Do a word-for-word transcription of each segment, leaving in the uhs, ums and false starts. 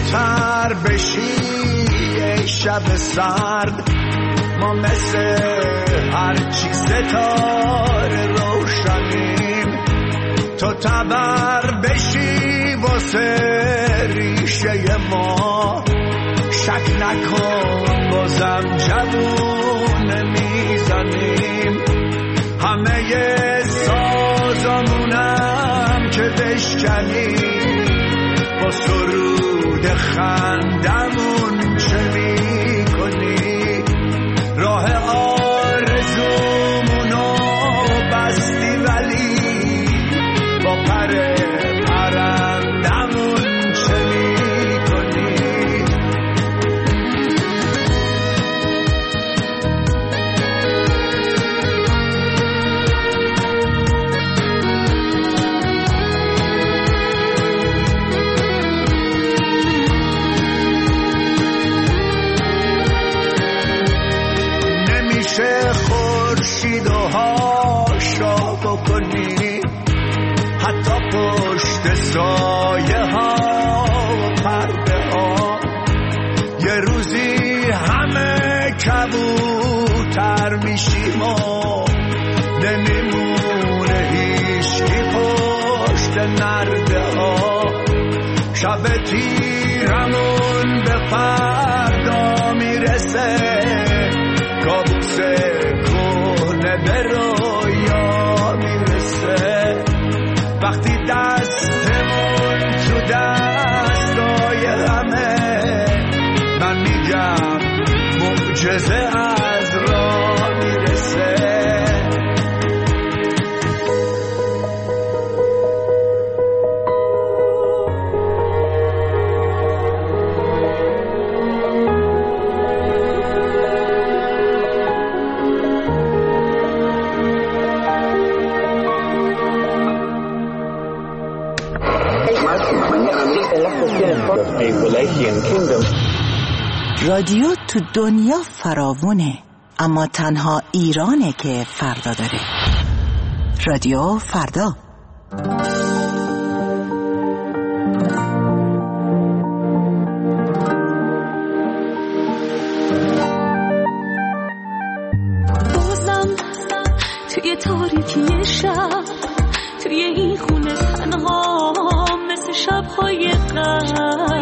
زودتر بشی ای شب سرد، ما مثل هرچی ستاره روشنیم، تو تبر بشی واسه ریشه ما، شک نکن بازم جوون میزنیم، همه سازمونم که بشکنیم، با سرود خندمون چه میکنی، راه آرزومونو بستی ولی با پر پرندمون چه میکنی. نمیشه خورشید و هاشا بکنی، حتی پشت سایه ها و پرده ها، یه روزی همه کبوتر میشیم و نمیمونه هیچکی پشت نرده ها، شب تیرمون به فردا میرسه، کابوس کهنه به رویا میرسه، وقتی دستمون تو دستای همه، من میگم معجزه از راه میرسه. رادیو تو دنیا فراوونه، اما تنها ایرانه که فردا داره. رادیو فردا. بازم توی تاریکی شب، توی این خونه تنها مثل شب‌های قبل،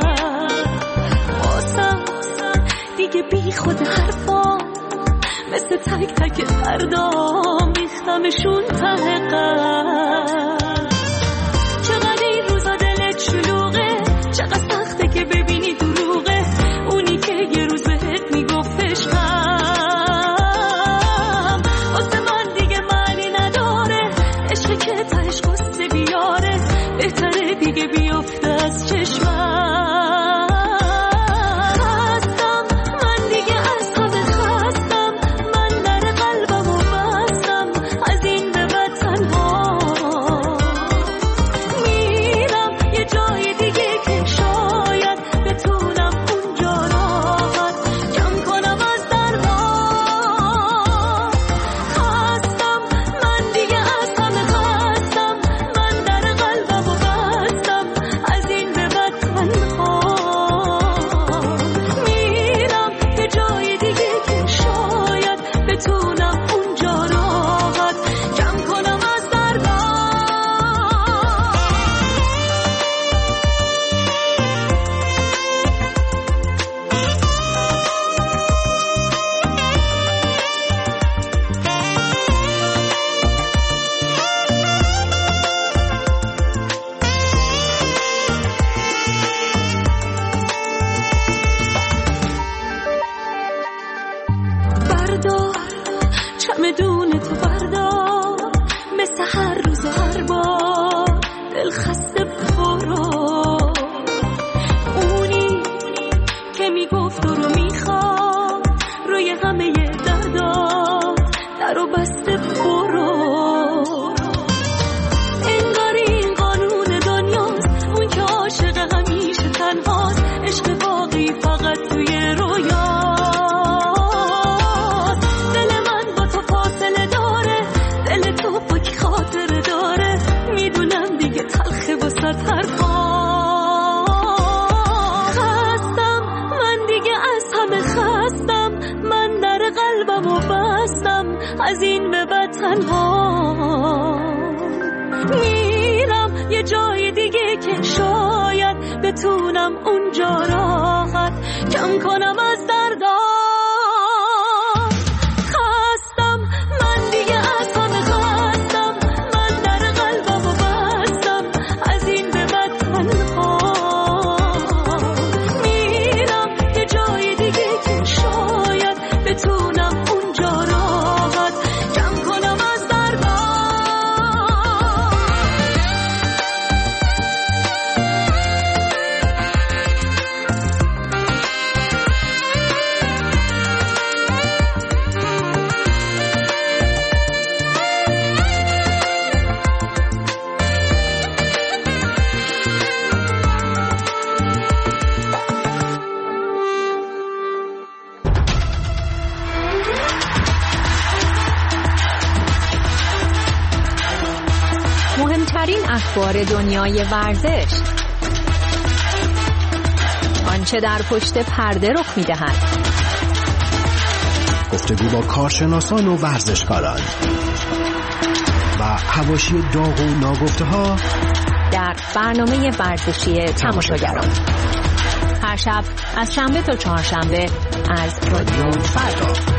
دیگه بی خود حرفا مثل تک تک فردا میختمشون ته قلب. چقدر این روزا دلت شلوغه، چقدر سخته که ببینی دروغه اونی که یه روز بهت میگفت عشقم، واسه من دیگه معنی نداره، عشقی که تهش قصه بیاره، بهتره دیگه بیفته از چشمم. دل من با تو فاصله داره، قلبم و بستم از این به بعد تنها میرم یه جای دیگه که شاید بتونم اونجا راحت کم کنم از دردم. خستم من دیگه از همه خستم، من در قلبم و بستم از این به بعد تنها میرم یه جای دیگه که شاید بتونم اونجا راحت کم کنم از دردم. مهمترین اخبار دنیای ورزش، آنچه در پشت پرده رخ می‌دهد، گفتگو با کارشناسان و ورزشکاران و حواشی داغ و ناگفته‌ها در برنامه ورزشی تماشاگران، هر شب از شنبه تا چهارشنبه از رادیو فردا.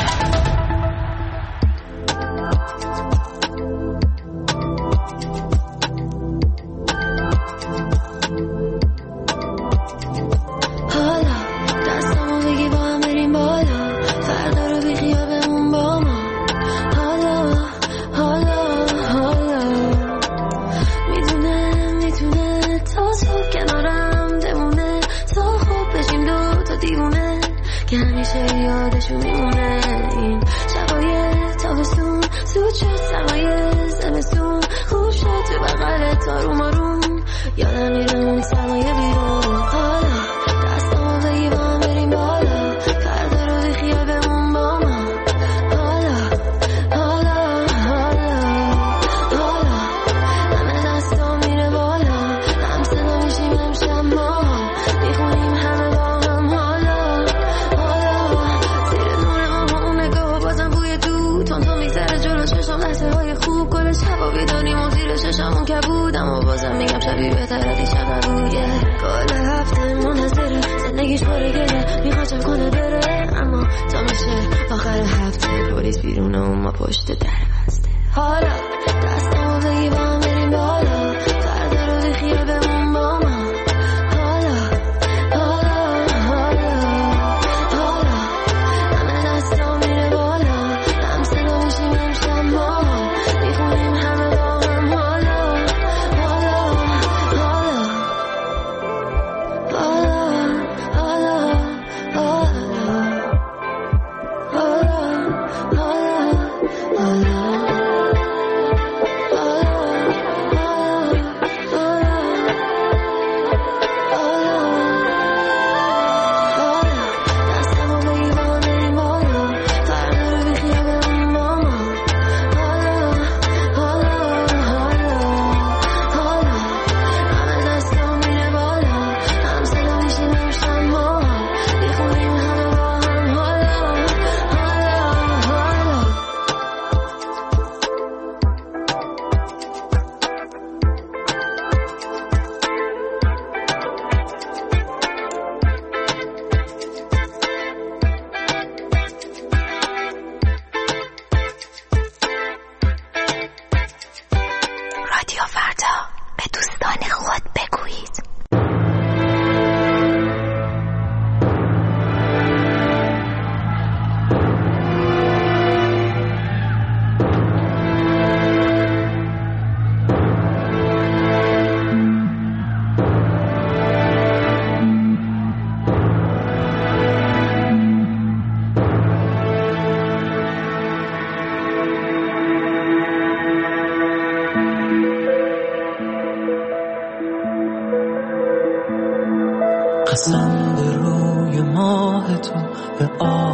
قسم به روی ماه تو، به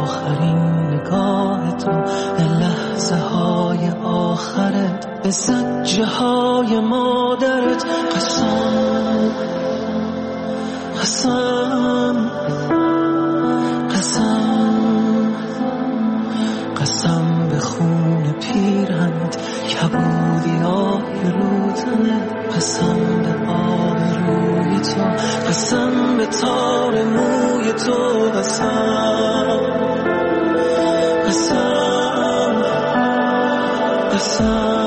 آخرین نگاه تو، به لحظه های آخرت، به زجه های مادرت. قسم قسم قسم کبودی آه روتنه قسم به آب روی تو قسم به تار موی تو قسم قسم قسم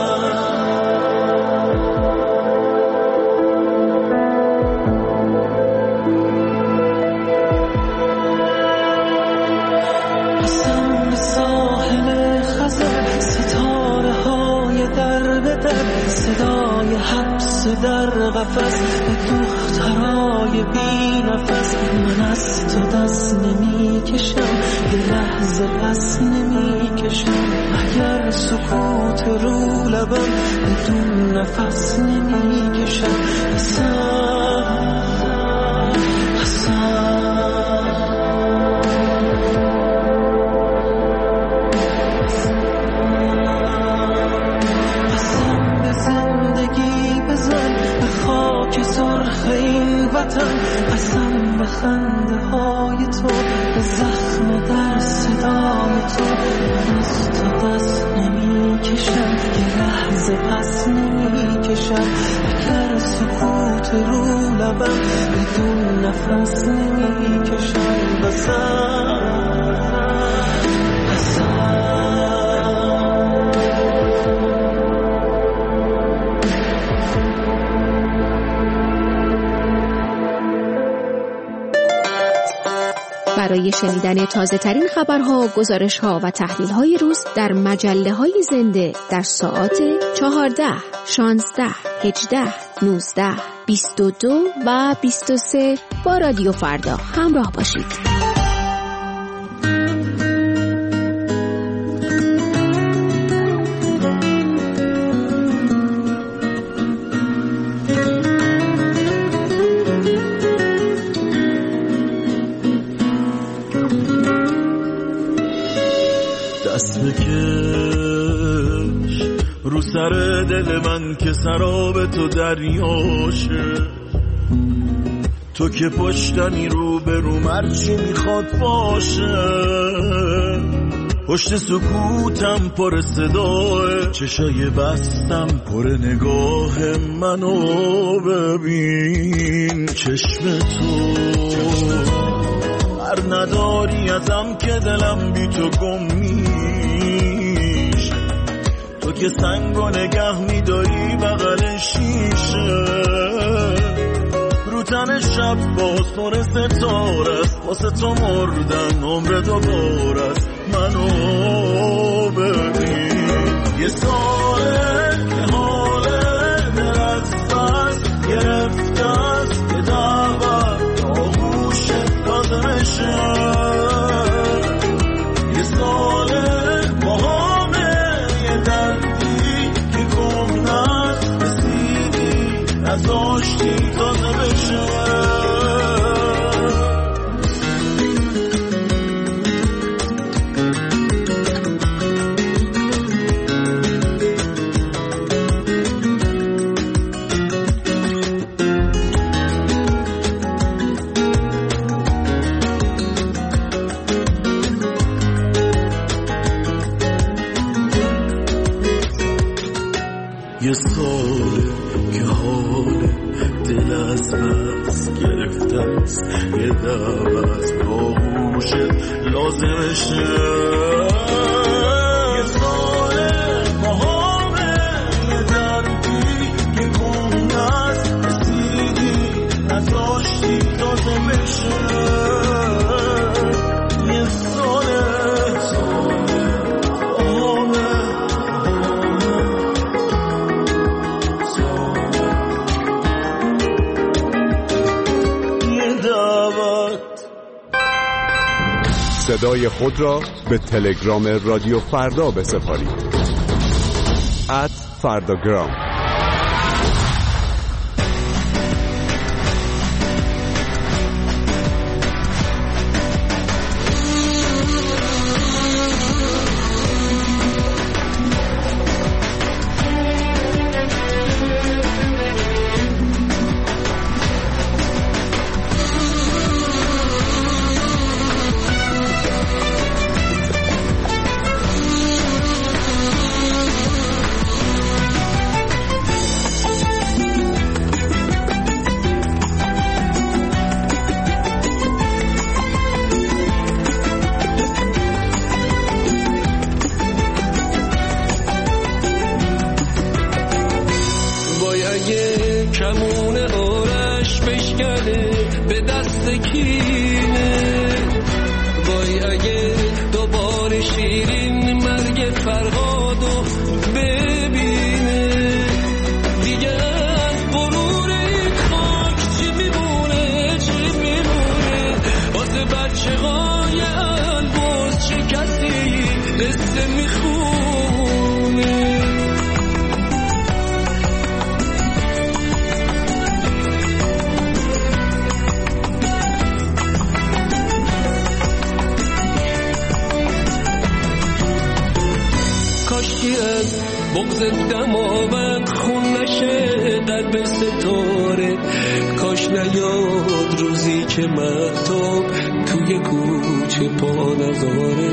صدای حبس در قفس دخترای بی نفس من از تو دست نمی کشم یه لحظه پس نمی کشم اگر سکوت رو لبم بدون نفس نمی کشم قسم قسم قسم به خنده های تو به زخم در صدای تو من از تو دست نمی کشم یه لحظه پس نمی کشم اگر سکوت رو لبم بدون نفس نمی کشم قسم برای شنیدن تازه ترین خبرها، گزارش ها و تحلیل های روز در مجله های زنده در ساعات چهارده، شانزده، هجده، نوزده، بیست و دو و بیست و سه با رادیو فردا همراه باشید. رو سر دل من که سراب تو دریاشه تو که پشتمی رو به رو مرچی میخواد باشه پشت سکوتم پر صداه چشای بستم پر نگاه منو ببین چشم تو هر نداری ازم که دلم بی تو گم میشه تو که سنگو نگه میداری بغل شیشه رو تن شب باز پر ستاره است واسه تو مردن عمر دوباره است منو ببین یه ساله که حال دل از دست گرفته است یه دعوت آغوش دادمشه یه ساله با همه یه دردی که گم نست رسیدی از آشتی تازه بشه یه ساله که حال دل از بس گرفته است یه دعوت با گوشت لازمشه یه ساله با همه یه دردی که گم نست رسیدی نذاشتی تازه بشه یه ساله صدای خود را به تلگرام رادیو فردا بسپارید. ات فرداگرام. شیرین مرگ فرهادو ببینه. دیگه از غرور این خاک چی میمونه چی میمونه؟ واسه بچه های البرز چه کسی قصه میخونه؟ کاشکی از بغض دماوند خون نشه قلب ستاره، کاش نیاد روزی که مهتاب توی کوچه پا نذاره.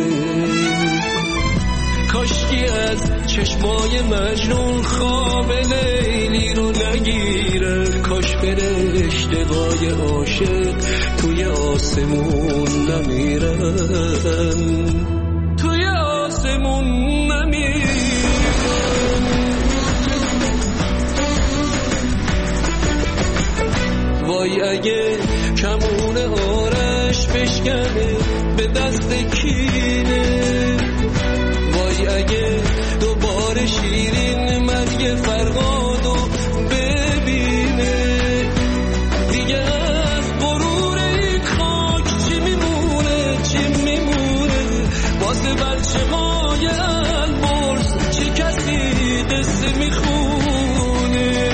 کاشکی از چشمای مجنون خواب لیلی رو نگیره، کاش فرشته‌های عاشق توی آسمون نمیرن، توی آسمون نمیرن. وای اگه کمون آرش بشکنه به دست کینه، وای اگه دوباره شیرین مرگ فرهادو ببینه. دیگه از غرور این خاک چی میمونه چی میمونه؟ واسه بچه های البرز چه کسی قصه میخونه؟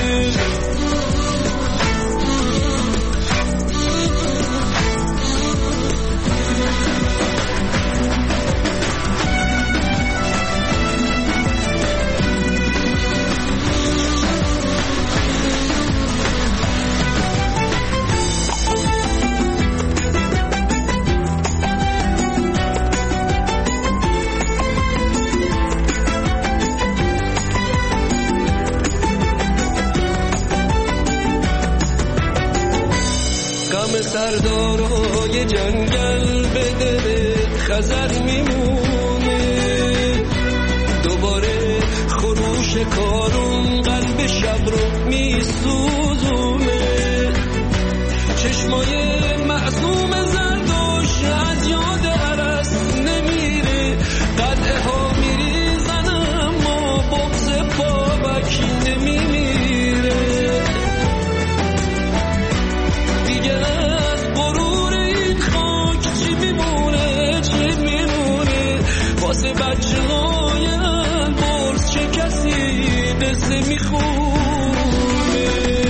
سردارای جنگل به دل خزر میمونه، دوباره خروش کارون قلب شب رو میسوزونه. چشمای معصوم زردوش از یاد عرس نمیره، قلعه ها میریزن اما بغض بابک نمیمیره. دیگه واسه بچه های البرز چه کسی قصه میخونه؟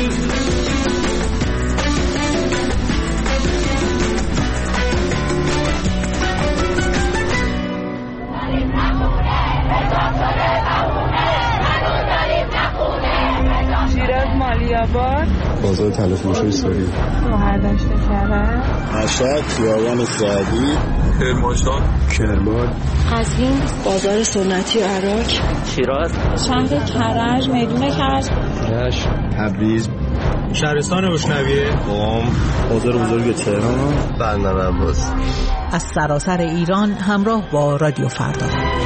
شیراز مالیاباد، بازار تلفروشی سوری، شهردشت کرد، مشهد، خیابان سعدی، کرمانشاه، کرمان، قزوین، بازار سنتی عراق، شیراز، شهر کرج، میدون کرج، رشت، تبریز، شهرستان روشنویه، قم، بازار بزرگ تهران، بندر عباس. از سراسر ایران همراه با رادیو فردا.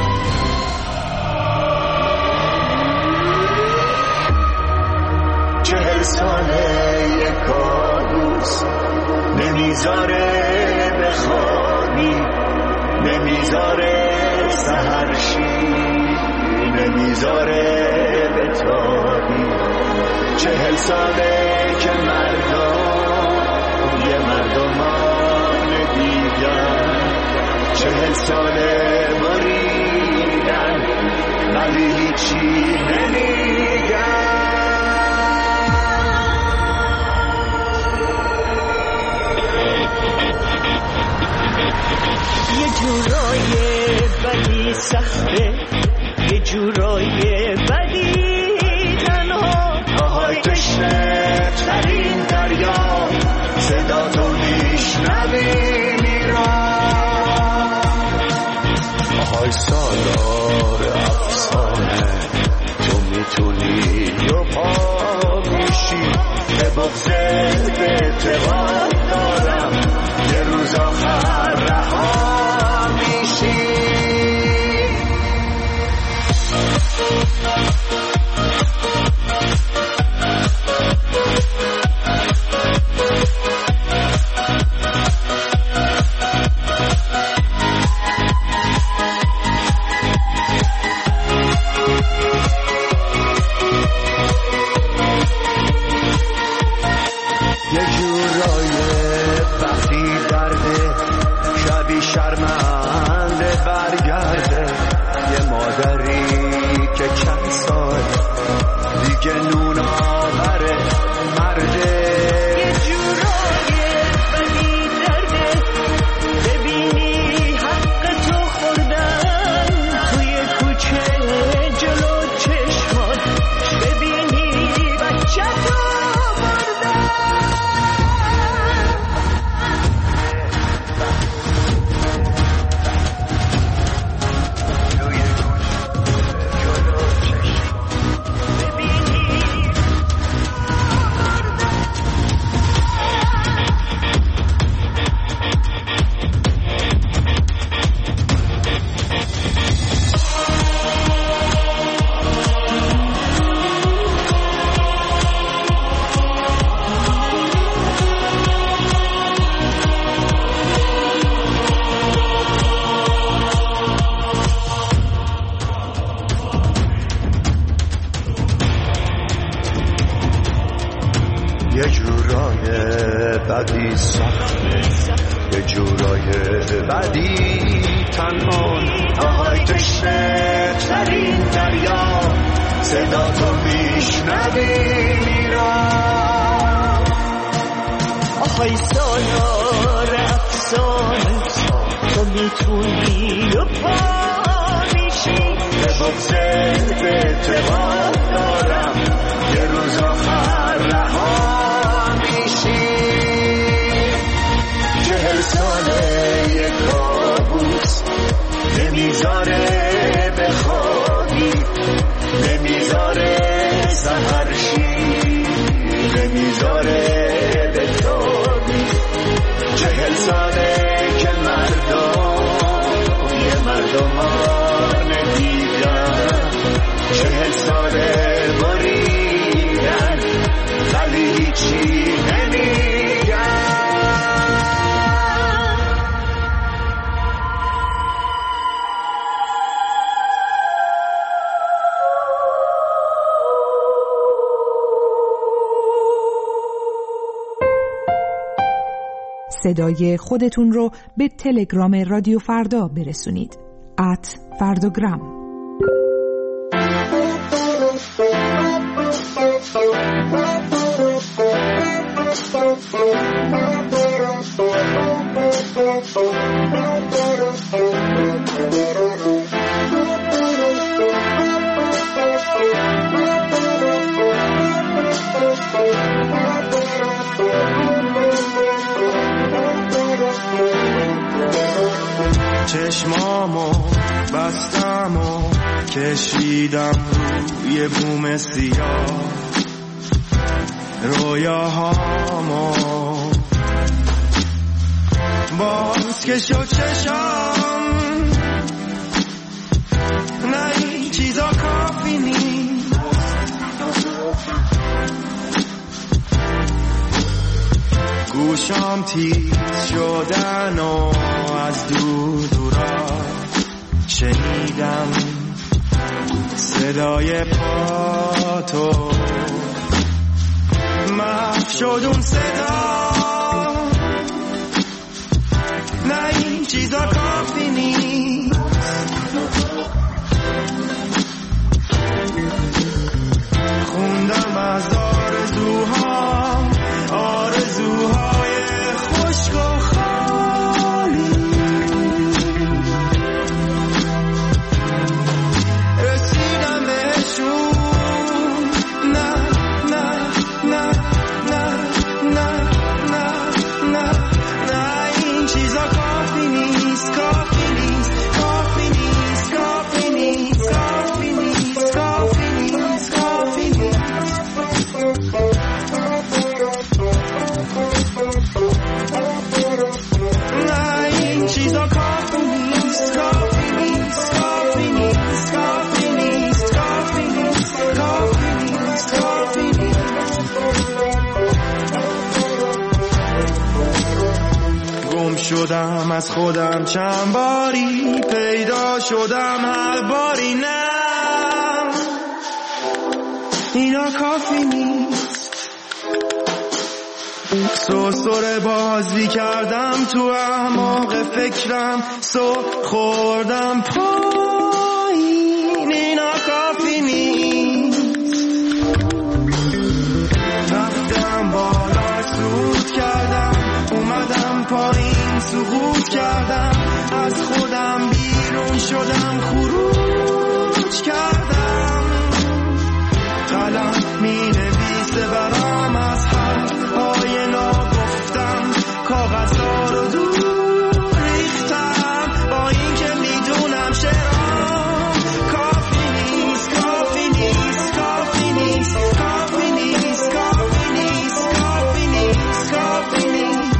چهل ساله یک کابوس نمیذاره بخوابی، نمیذاره سحرشی، نمیذاره بتابی. چهل ساله که مردم یه مردمان دیگر، چهل ساله بریدن ولی هیچی نمیگن. یه جورای بدی سخته، یه جورای بدی تنها، پاهای تشنه ترین دریا، صدا تو میشنوی میران. پاهای سالار افسانه، تو میتونی و پا میشی. به بغضت به اعتقاد دارم یه روز آخر رها میشی. کرده، یه مادری که چند سال دیگه نون آوره مرده. یه جورای بدی درده ببینی حق تو خوردن توی کوچه جلو چشمات، ببینی بچه تو بردن. یه جورای بدی سخته، یه جورای بدی تنها. آهای تشنه ترین دریا، صدا تو میشنوی میرم. آهای سالار افسانه، تو میتونی و پا میشی. به بغضت اعتماد دارم، یه روز آخر رها میشی. چهل ساله یه کابوس نمیذاره بخوابی، نمیذاره سحر شی، نمیذاره بتابی. چهل ساله که مردم یه مردمان دیدن، چهل ساله بریدن ولی هیچی نمیگن. صدای خودتون رو به تلگرام رادیو فردا برسونید. ات فرداگرام. چشمامو بستم و کشیدم روی بوم سیاه، رویاهامو باز که شد چشام. نه این چیزا کافی نیست، گوشام تیز شدن و از دور دورا شنیدم صدای پاتو. محو شد اون صدا، نه این چیزا کافی نیست. خوندم از آرزوهام، آرزوهای خشک و خالی. رسیدم بهشون، نه نه نه نه نه نه نه نه این چیزا کافی نیست، کافی نیست، کافی نیست، کافی نیست، کافی نیست، کافی نیست، کافی نیست. نه این چیزا کافی نیست، کافی نیست، کافی نیست، کافی نیست، کافی نیست، کافی نیست، کافی نیست. گم شدم از خودم چند باری، پیدا شدم هر باری. نه اینا کافی نیست. سرسره بازی کردم تو اعماق فکرم، سر خوردم پایین، اینا کافی نیست. رفتم بالا سود کردم، اومدم پایین سقوط کردم، از خودم بیرون شدم خروج کردم. قلم می نویسه برام از حرفهای ناگفتم، کاغذها رو دور ریختم با این که میدونم شعرام کافی نیست، کافی نیست، کافی نیست، کافی نیست، کافی نیست، کافی نیست، کافی نیست.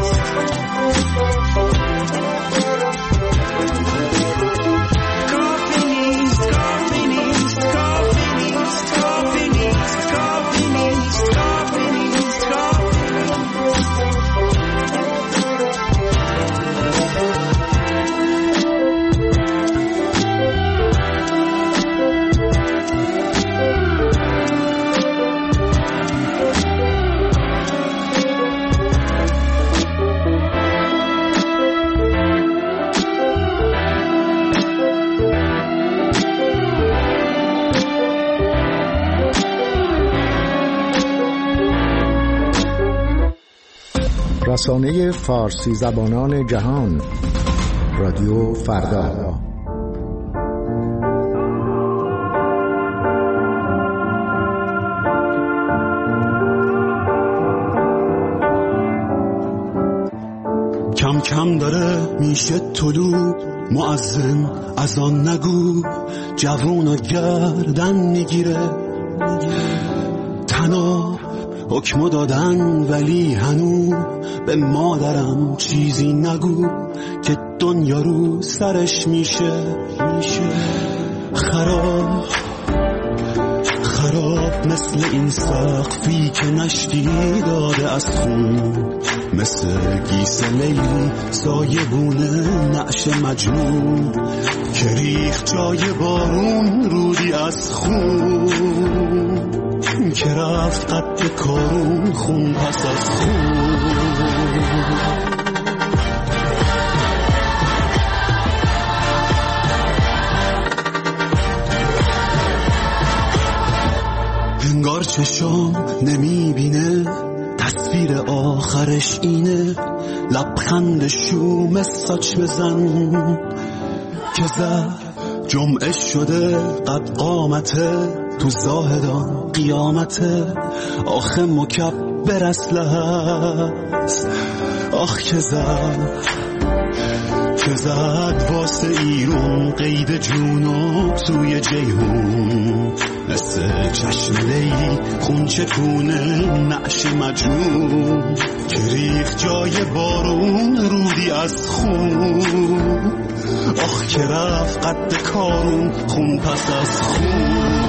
رسانه فارسی زبانان جهان، رادیو فردا. کم کم داره میشه طلوع، مؤذن از آن نگو، جوونا گردن میگیره، تنها حکمو دادن ولی هنو به مادرم چیزی نگو که دنیا رو سرش میشه خراب خراب، مثل این سقفی که نشتی داده از خون، مثل گیس لیلی سایبونه نعش مجنون که ریخت جای بارون رودی از خون، که رفت قد کارون خون پس از خون. انگار چشام نمیبینه تصویر آخرش اینه، لبخند شوم ساچ بزن که زر جمعه شده قد قامته، تو زاهدان قیامته، آخه مکبر اسلحه است، آخ که زد که زد واسه ایرون قید جونو توی جیهون، مثل چشم لیلی خون چکونه نعش مجنون که ریخت جای بارون رودی از خون، آخ که رفت قد کارون خون پس از خون.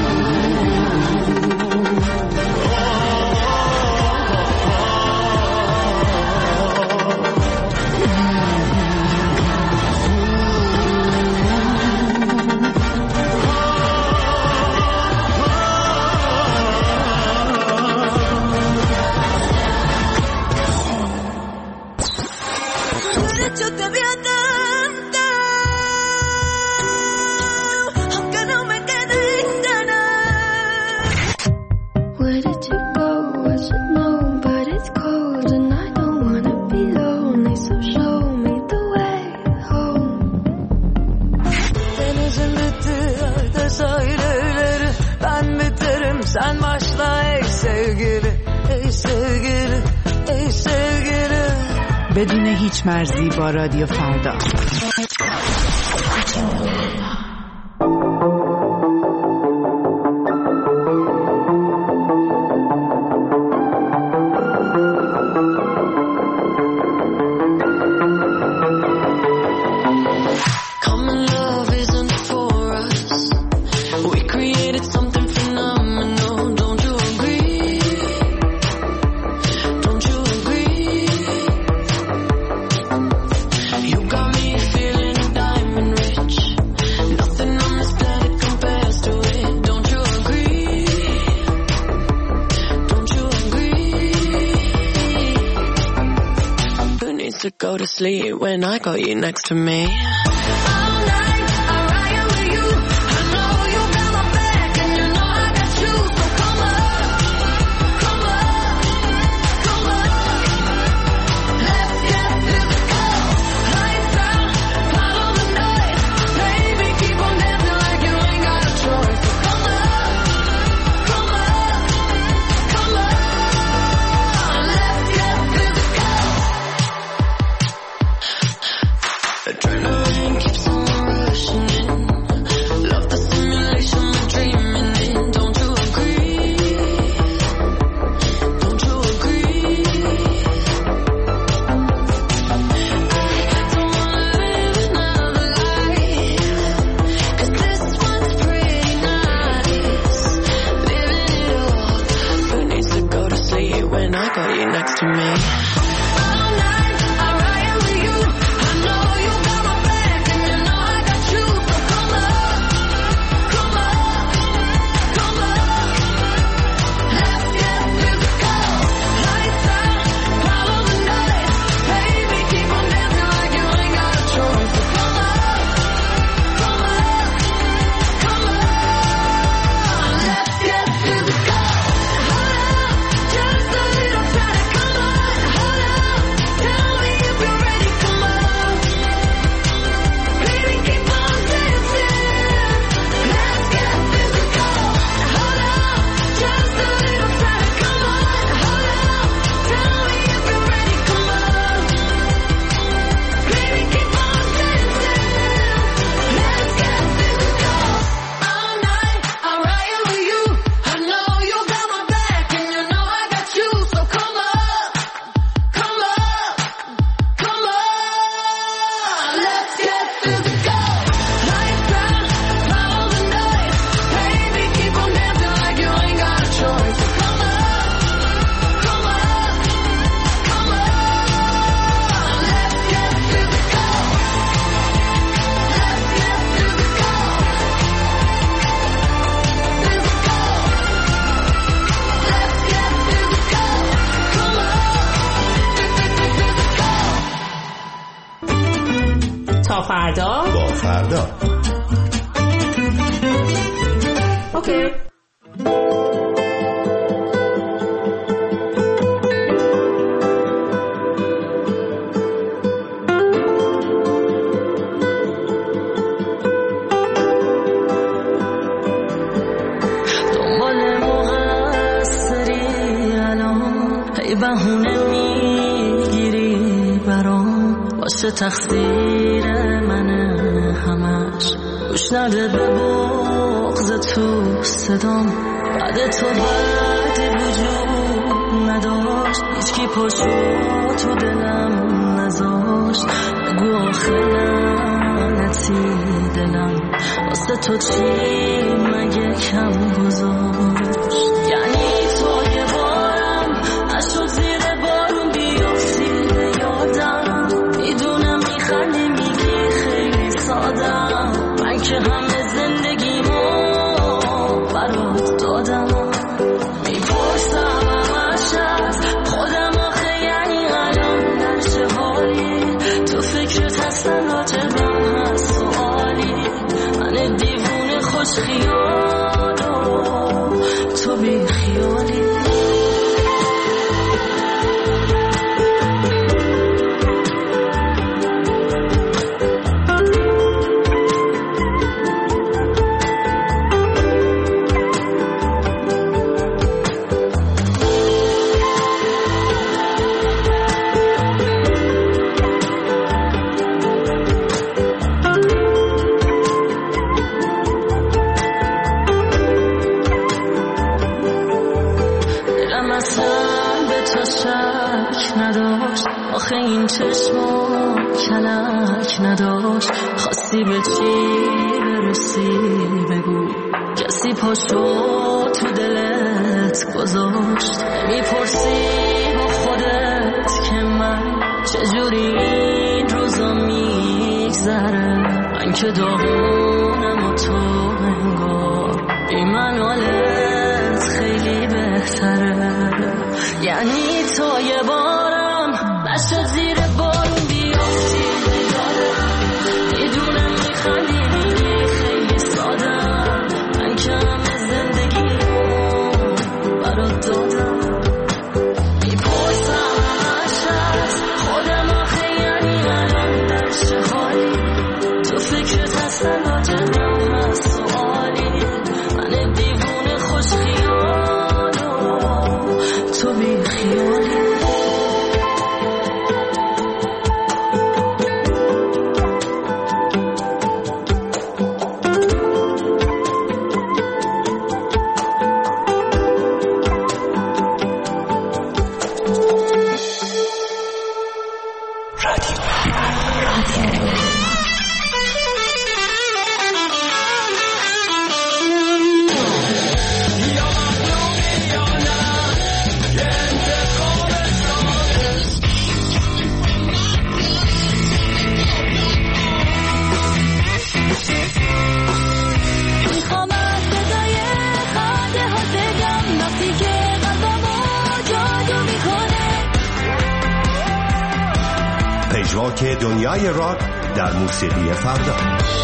بدون هیچ مرزی با رادیو فردا. go to sleep when I got you next to me. تا فردا با فردا. اوکی. دنبال مقصری الان هی بهونه میگیری برام واسه تقصیر منه همش گوش نده به بغض تو صدام بعد تو بعدی وجود نداشت هیچکی پاشو تو دلم نذاشت بگو آخه لعنتی دلم واسه تو چی مگه کم گذاشت یعنی تو یه بارم اشو زیر بارون بیافتی به یادم میدونم میخندی میگی خیلی سادم من که همه زندگیمو برات دادم میپرسم همش از خودم آخه یعنی الان در چه حالی تو فکرت هستن راجبم هست سوالی من دیوونه خوش خیالم تو بی خیالی آخه این چشما کلک نداشت خواستی به چی برسی بگو کسی پاشو تو دلت گذاشت میپرسی با خودت که من چجوری این روزا میگذره من که داغونم و تو انگار بی من حالت خیلی بهتره یعنی تو یه بارم نشد زیر بارون راک دنیای راک در موسیقی فردا.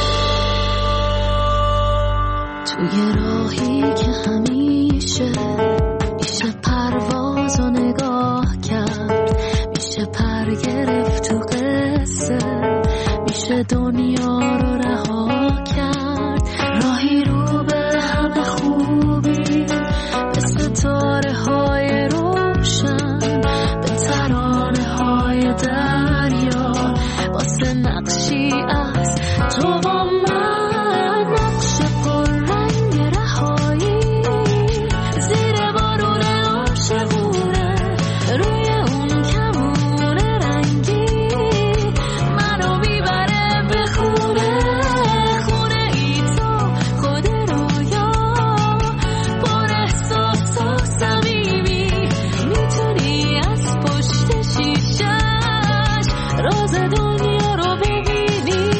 توی راهی که همیشه میشه پرواز و نگاه کرد، میشه پر گرفت تو قصه، میشه دنیا رو رها کرد. راهی رو به همه خوبی، به ستاره های روشن، به ترانه های دریا، واسه نقشی از تو با من، نقش پر رنگ رهایی، زیر بارون عاشقونه، روی اون کمون رنگی، منو میبره به خونه، خونه ای تو خود رویا، پر احساس و صمیمی، میتونی از پشت شیشش راز دنیا رو ببینی.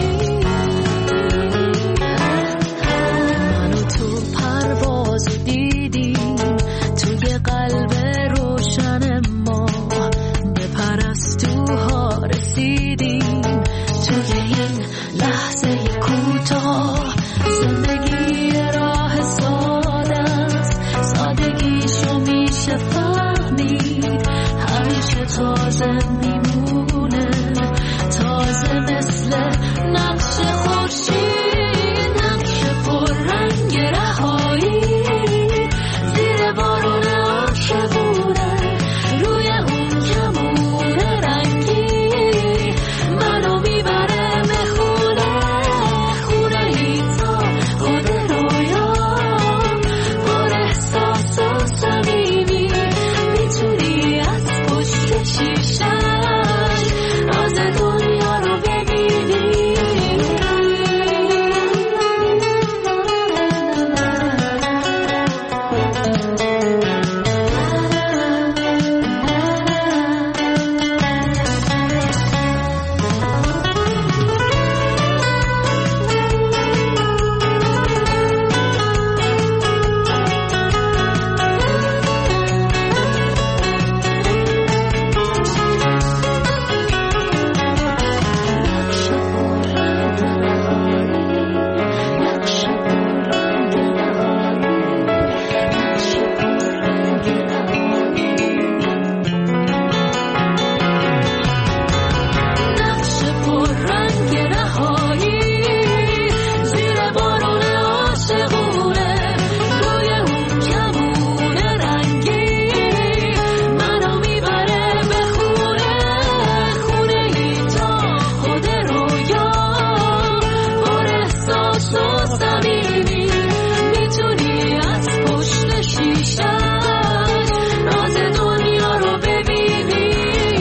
منو تو پرواز دیدیم، توی قلب روشن ما به پرستوها رسیدیم. توی این لحظه کوتاه زندگی راه ساده است، سادگیشو میشه فهمید، همیشه تازه میمونه، تازه مثل نقش خورشید، نقش پر رنگ رهایی، زیر بارون عاشقونه، روی اون کمون رنگی، منو میبره به خونه، خونه ای تا خود رویا، پر احساس و صمیمی، میتونی از پشت شیشش راز دنیا رو ببینی. نقش پر رنگ رهایی، زیر بارون عاشقونه، روی اون کمون رنگی، منو میبره به خونه، خونه ای تا خود رویا، پر احساس و صمیمی، میتونی از پشت شیشش راز دنیا رو ببینی.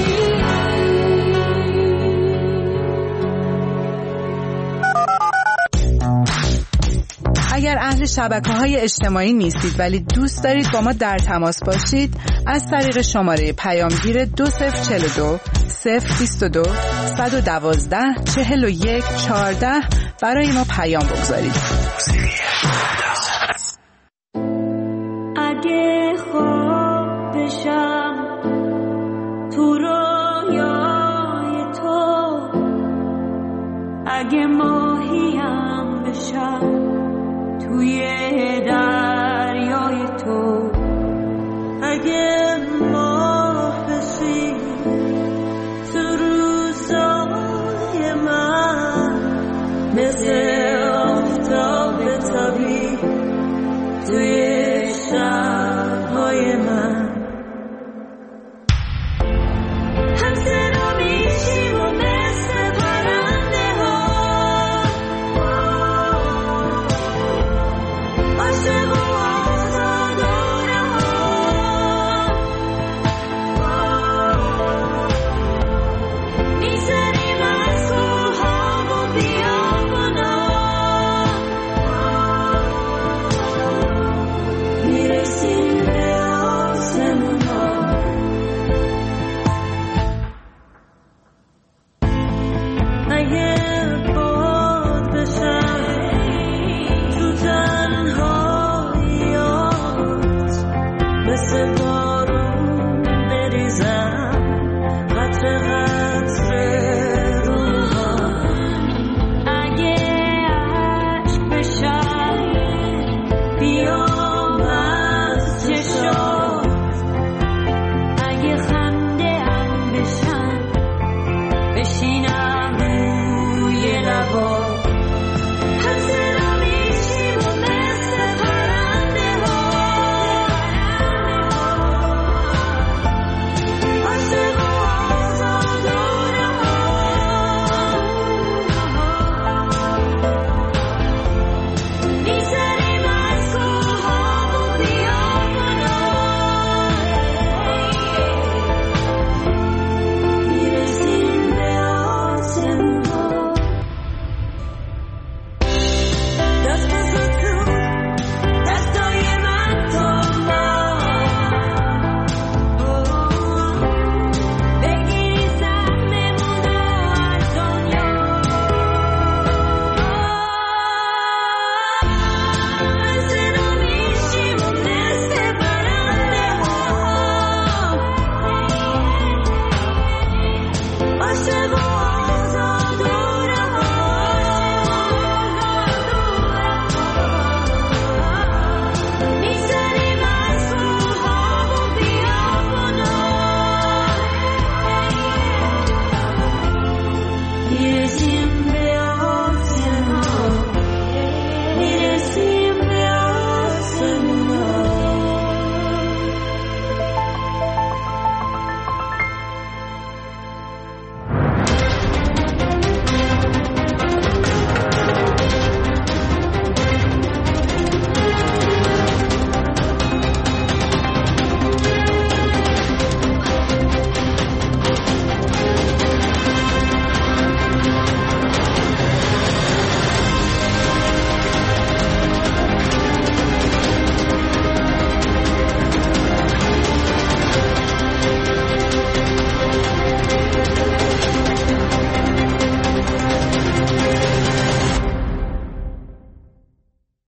اگر اهل شبکه‌های اجتماعی نیستید ولی دوست دارید با ما در تماس باشید، از طریق شماره پیامگیر دو صفر چهل و دو صفر بیست و دو صد و دوازده چهل و یک چهارده برای ما پیام بگذارید. اگه خواب بشم تو رویای تو، اگه ماهیم بشم توی دریای تو، اگه ماه بشی تو روزای من، مثل آفتاب تابی